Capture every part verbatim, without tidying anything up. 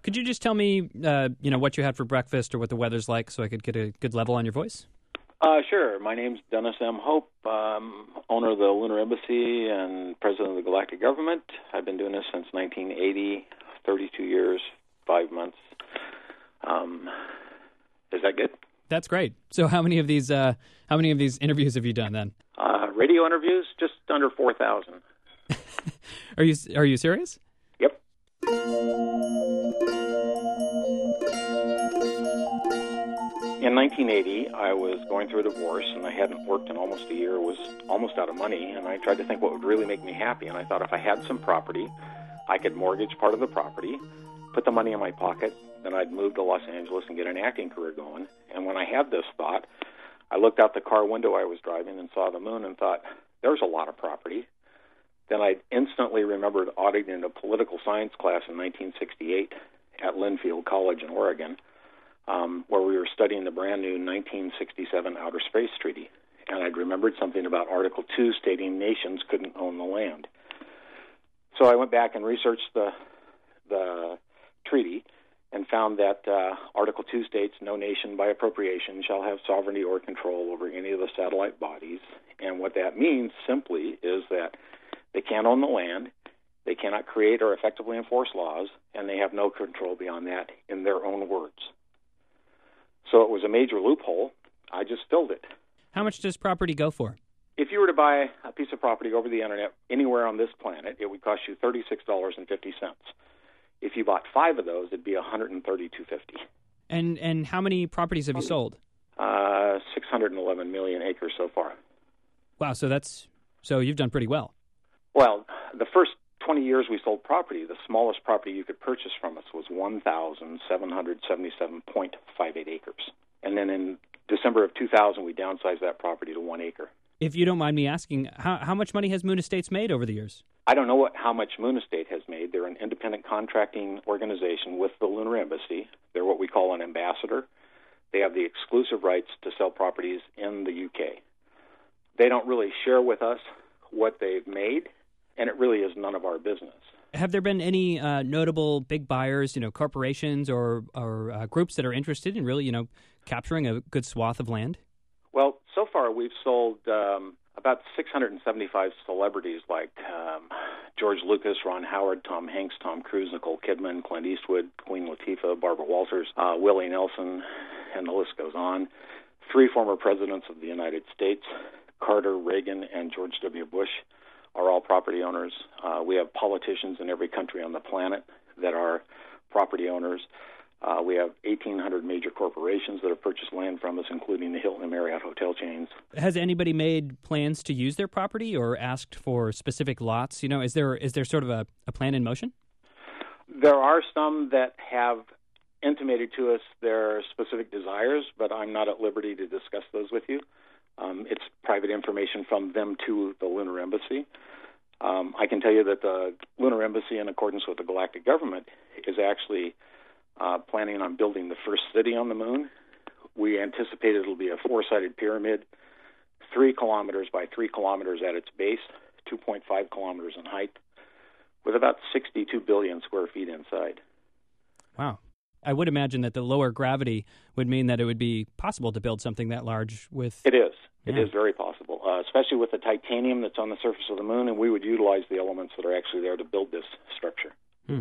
Could you just tell me, uh, you know, what you had for breakfast or what the weather's like so I could get a good level on your voice? Uh, sure. My name's Dennis M. Hope, um, owner of the Lunar Embassy and president of the Galactic Government. I've been doing this since nineteen eighty, thirty-two years, five months. Um, is that good? That's great. So how many of these uh, how many of these interviews have you done then? Uh, radio interviews, just under four thousand. Are you are you serious? Yep. In nineteen eighty, I was going through a divorce, and I hadn't worked in almost a year, was almost out of money, and I tried to think what would really make me happy, and I thought if I had some property, I could mortgage part of the property, put the money in my pocket, then I'd move to Los Angeles and get an acting career going. And when I had this thought, I looked out the car window I was driving and saw the moon and thought, there's a lot of property. Then I instantly remembered auditing a political science class in nineteen sixty-eight at Linfield College in Oregon, um, where we were studying the brand new nineteen sixty-seven Outer Space Treaty. And I'd remembered something about Article two stating nations couldn't own the land. So I went back and researched the the treaty and found that uh, Article two states, no nation by appropriation shall have sovereignty or control over any of the satellite bodies. And what that means simply is that they can't own the land, they cannot create or effectively enforce laws, and they have no control beyond that in their own words. So it was a major loophole. I just filled it. How much does property go for? If you were to buy a piece of property over the internet anywhere on this planet, it would cost you thirty-six dollars and fifty cents. If you bought five of those, it'd be one hundred thirty-two dollars and fifty cents. And and how many properties have you sold? Uh, six hundred eleven million acres so far. Wow, so that's so you've done pretty well. Well, the first twenty years we sold property, the smallest property you could purchase from us was one thousand seven hundred seventy-seven point five eight acres. And then in December of two thousand, we downsized that property to one acre. If you don't mind me asking, how how much money has Moon Estates made over the years? I don't know what how much Moon Estate has made. They're an independent contracting organization with the Lunar Embassy. They're what we call an ambassador. They have the exclusive rights to sell properties in the U K. They don't really share with us what they've made, and it really is none of our business. Have there been any uh, notable big buyers, you know, corporations or, or uh, groups that are interested in really, you know, capturing a good swath of land? Well, so far we've sold um, about six hundred seventy-five celebrities like um, George Lucas, Ron Howard, Tom Hanks, Tom Cruise, Nicole Kidman, Clint Eastwood, Queen Latifah, Barbara Walters, uh, Willie Nelson, and the list goes on. Three former presidents of the United States, Carter, Reagan, and George W. Bush, are all property owners. Uh, we have politicians in every country on the planet that are property owners. Uh, we have eighteen hundred major corporations that have purchased land from us, including the Hilton and Marriott hotel chains. Has anybody made plans to use their property or asked for specific lots? You know, is there is there sort of a, a plan in motion? There are some that have intimated to us their specific desires, but I'm not at liberty to discuss those with you. Um, it's private information from them to the Lunar Embassy. Um, I can tell you that the Lunar Embassy, in accordance with the Galactic Government, is actually uh, planning on building the first city on the moon. We anticipate it'll be a four-sided pyramid, three kilometers by three kilometers at its base, two point five kilometers in height, with about sixty-two billion square feet inside. Wow. I would imagine that the lower gravity would mean that it would be possible to build something that large with... It is. It yeah. is very possible, uh, especially with the titanium that's on the surface of the moon, and we would utilize the elements that are actually there to build this structure. Hmm.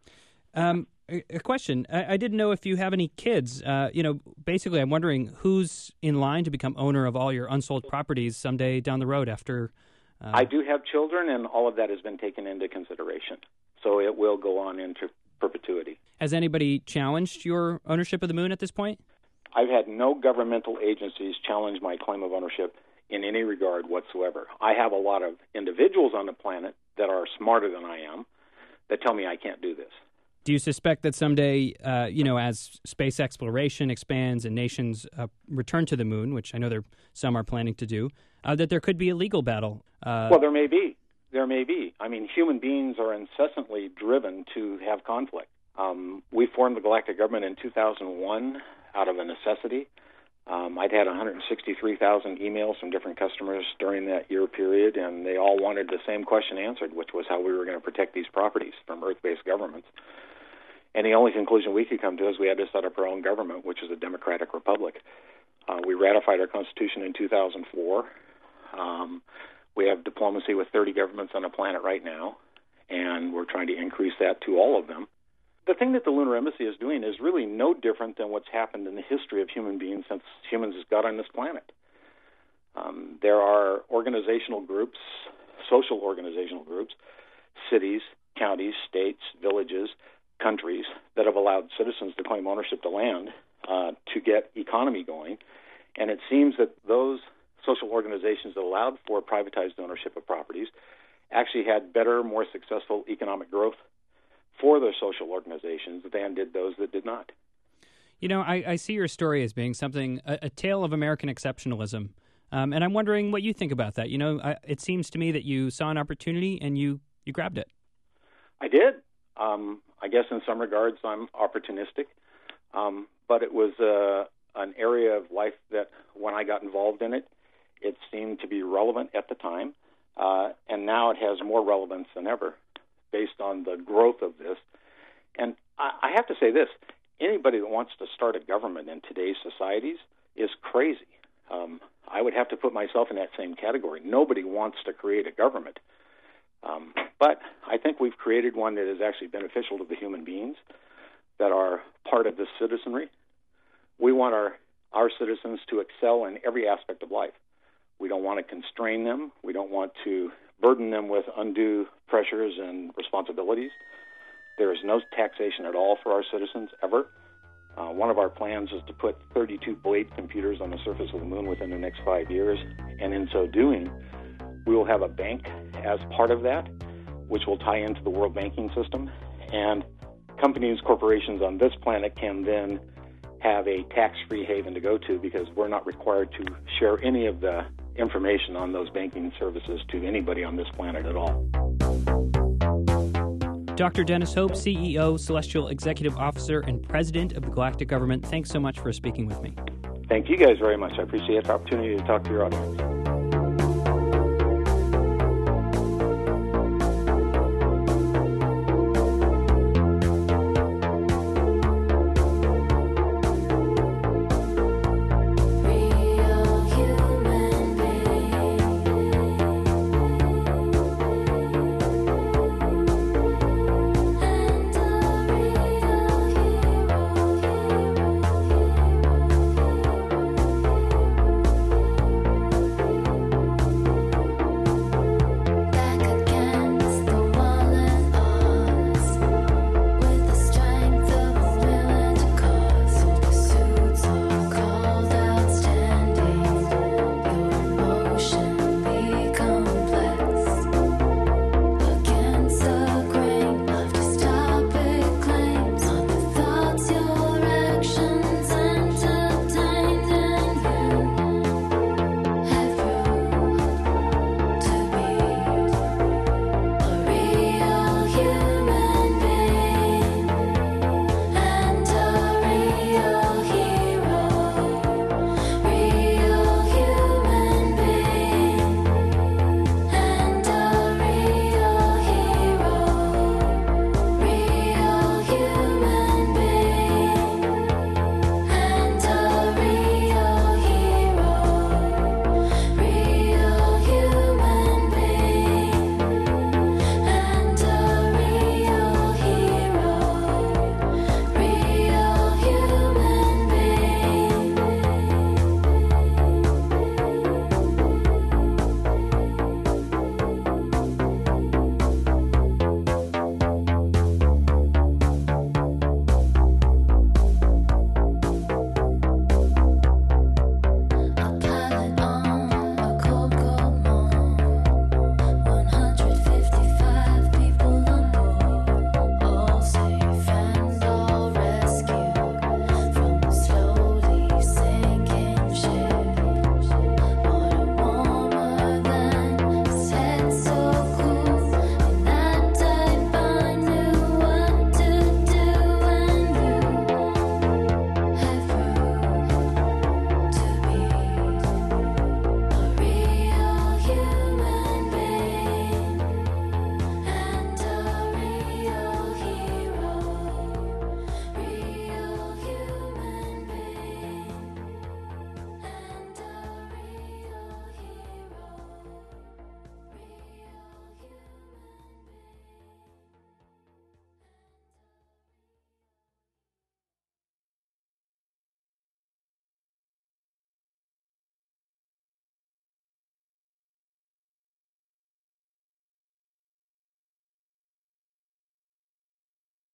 Um, a, a question. I, I didn't know if you have any kids. Uh, you know, basically, I'm wondering who's in line to become owner of all your unsold properties someday down the road after... Uh... I do have children, and all of that has been taken into consideration. So it will go on into perpetuity. Has anybody challenged your ownership of the moon at this point? I've had no governmental agencies challenge my claim of ownership in any regard whatsoever. I have a lot of individuals on the planet that are smarter than I am that tell me I can't do this. Do you suspect that someday, uh, you know, as space exploration expands and nations uh, return to the moon, which I know there some are planning to do, uh, that there could be a legal battle? Uh, well, there may be. There may be. I mean, human beings are incessantly driven to have conflict. Um, we formed the Galactic Government in two thousand one out of a necessity. Um, I'd had one hundred sixty-three thousand emails from different customers during that year period, and they all wanted the same question answered, which was how we were going to protect these properties from Earth-based governments. And the only conclusion we could come to is we had to set up our own government, which is a democratic republic. Uh, we ratified our Constitution in two thousand four. Um, we have diplomacy with thirty governments on the planet right now, and we're trying to increase that to all of them. The thing that the Lunar Embassy is doing is really no different than what's happened in the history of human beings since humans got on this planet. Um, there are organizational groups, social organizational groups, cities, counties, states, villages, countries that have allowed citizens to claim ownership to land uh, to get economy going. And it seems that those social organizations that allowed for privatized ownership of properties actually had better, more successful economic growth for their social organizations than did those that did not. You know, I, I see your story as being something, a, a tale of American exceptionalism. Um, and I'm wondering what you think about that. You know, I, it seems to me that you saw an opportunity and you, you grabbed it. I did. Um, I guess in some regards I'm opportunistic, um, but it was uh, an area of life that when I got involved in it, it seemed to be relevant at the time, uh, and now it has more relevance than ever based on the growth of this. And I, I have to say this, anybody that wants to start a government in today's societies is crazy. Um, I would have to put myself in that same category. Nobody wants to create a government. Um, but I think we've created one that is actually beneficial to the human beings that are part of this citizenry. We want our, our citizens to excel in every aspect of life. We don't want to constrain them. We don't want to burden them with undue pressures and responsibilities. There is no taxation at all for our citizens, ever. Uh, one of our plans is to put thirty-two Blade computers on the surface of the moon within the next five years, and in so doing, we will have a bank as part of that, which will tie into the world banking system, and companies, corporations on this planet can then have a tax-free haven to go to because we're not required to share any of the information on those banking services to anybody on this planet at all. Doctor Dennis Hope, C E O, Celestial Executive Officer, and President of the Galactic Government, thanks so much for speaking with me. Thank you guys very much. I appreciate the opportunity to talk to your audience.